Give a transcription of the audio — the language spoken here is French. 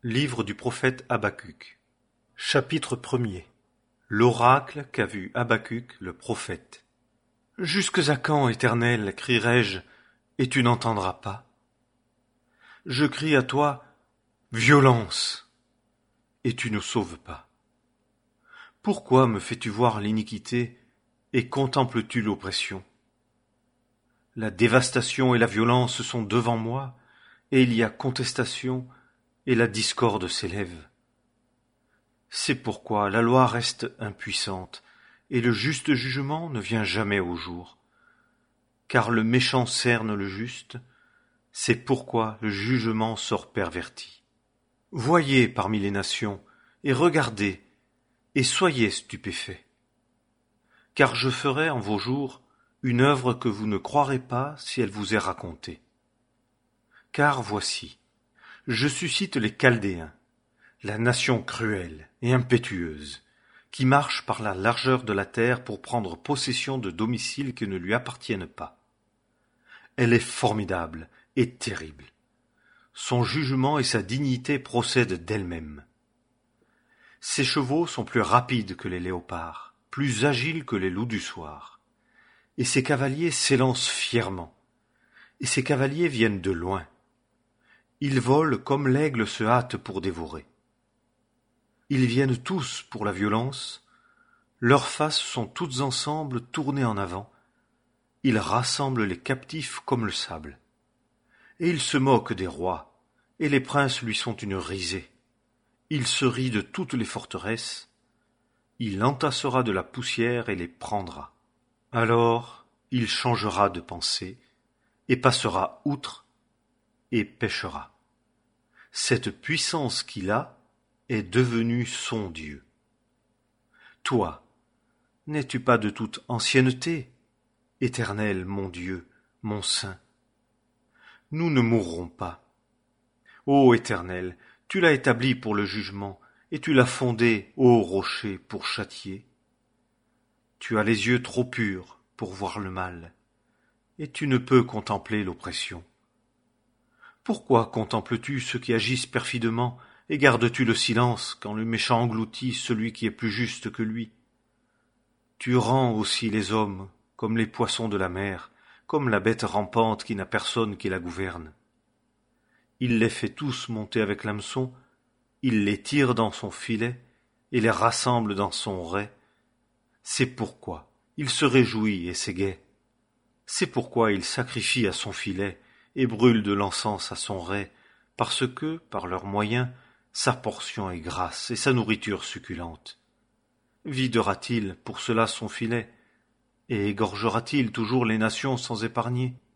Livre du prophète Habacuc. Chapitre 1er. L'oracle qu'a vu Habacuc le prophète. Jusques à quand, Éternel, crierai-je, et tu n'entendras pas? Je crie à toi, violence, et tu ne sauves pas. Pourquoi me fais-tu voir l'iniquité, et contemples-tu l'oppression? La dévastation et la violence sont devant moi, et il y a contestation, et la discorde s'élève. C'est pourquoi la loi reste impuissante, et le juste jugement ne vient jamais au jour. Car le méchant cerne le juste, c'est pourquoi le jugement sort perverti. Voyez parmi les nations, et regardez, et soyez stupéfaits. Car je ferai en vos jours une œuvre que vous ne croirez pas si elle vous est racontée. Car voici, je suscite les Chaldéens, la nation cruelle et impétueuse, qui marche par la largeur de la terre pour prendre possession de domiciles qui ne lui appartiennent pas. Elle est formidable et terrible. Son jugement et sa dignité procèdent d'elle-même. Ses chevaux sont plus rapides que les léopards, plus agiles que les loups du soir. Et ses cavaliers s'élancent fièrement. Et ses cavaliers viennent de loin. Ils volent comme l'aigle se hâte pour dévorer. Ils viennent tous pour la violence, leurs faces sont toutes ensemble tournées en avant, ils rassemblent les captifs comme le sable. Et il se moque des rois, et les princes lui sont une risée. Il se rit de toutes les forteresses, il entassera de la poussière et les prendra. Alors il changera de pensée, et passera outre, et péchera. Cette puissance qu'il a est devenue son Dieu. Toi, n'es-tu pas de toute ancienneté, Éternel mon Dieu, mon Saint? Nous ne mourrons pas. Ô Éternel, tu l'as établi pour le jugement, et tu l'as fondé, ô rocher, pour châtier. Tu as les yeux trop purs pour voir le mal, et tu ne peux contempler l'oppression. Pourquoi contemples-tu ceux qui agissent perfidement, et gardes-tu le silence quand le méchant engloutit celui qui est plus juste que lui? Tu rends aussi les hommes comme les poissons de la mer, comme la bête rampante qui n'a personne qui la gouverne. Il les fait tous monter avec l'hameçon, il les tire dans son filet et les rassemble dans son rais. C'est pourquoi il se réjouit et c'est gai. C'est pourquoi il sacrifie à son filet et brûle de l'encens à son rais, parce que, par leurs moyens, sa portion est grasse et sa nourriture succulente. Videra-t-il pour cela son filet, et égorgera-t-il toujours les nations sans épargner?